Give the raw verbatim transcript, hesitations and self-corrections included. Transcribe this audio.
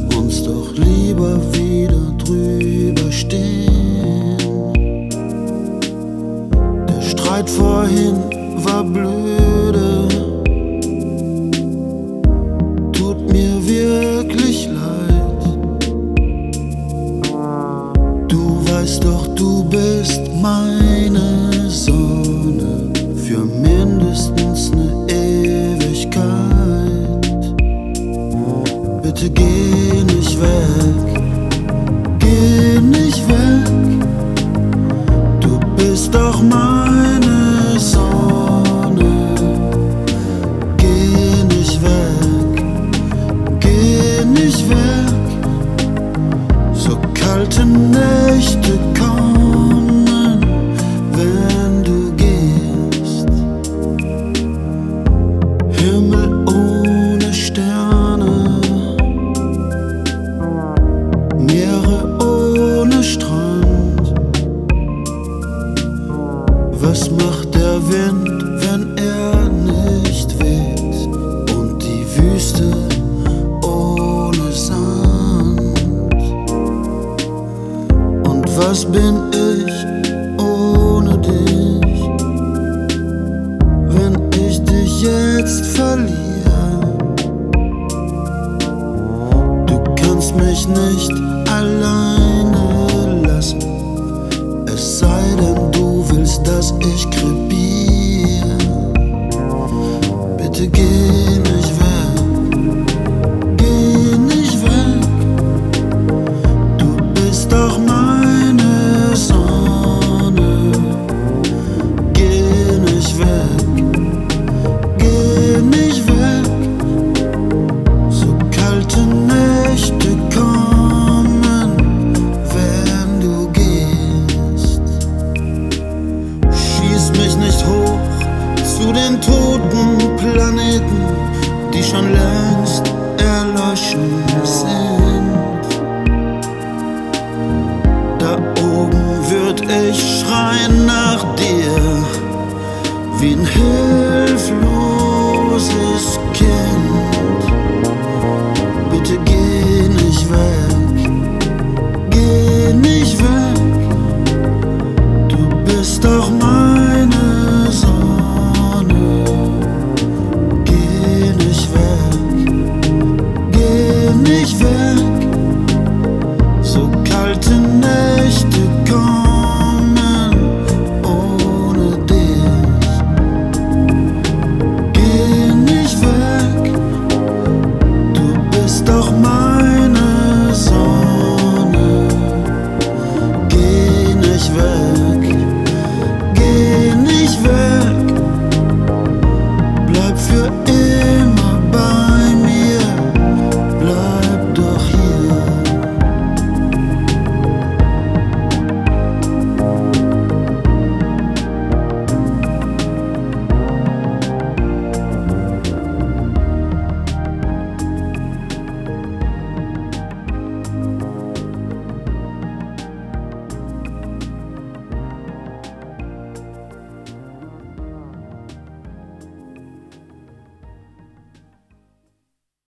uns doch lieber wieder drüber stehen. Der Streit vorhin war blöde, tut mir wirklich leid. Du weißt doch, du bist meine Sonne für mindestens ne Ewigkeit. Bitte geh nicht weg, geh nicht weg. Du bist doch meine Sonne. Geh nicht weg, geh nicht weg. So kalte Nächte kommen, wenn du gehst. Himmel ohne Sterne, Meere ohne Strand. Was macht der Wind, wenn er nicht weht? Und die Wüste ohne Sand. Und was bin ich ohne dich, wenn ich dich jetzt verliere? Du kannst mich nicht alleine lassen, es sei denn, du willst, dass ich krepiere. Bitte geh nicht weg, geh nicht weg. Du bist doch meine Sonne. Geh nicht weg, geh nicht weg. So kalte Nächte kommen, wenn du gehst. Schieß mich nicht hoch zu den toten Planeten, die schon längst erloschen sind. Da oben würd ich schreien nach dir, wie ein hilfloses Kind. Bitte geh nicht weg.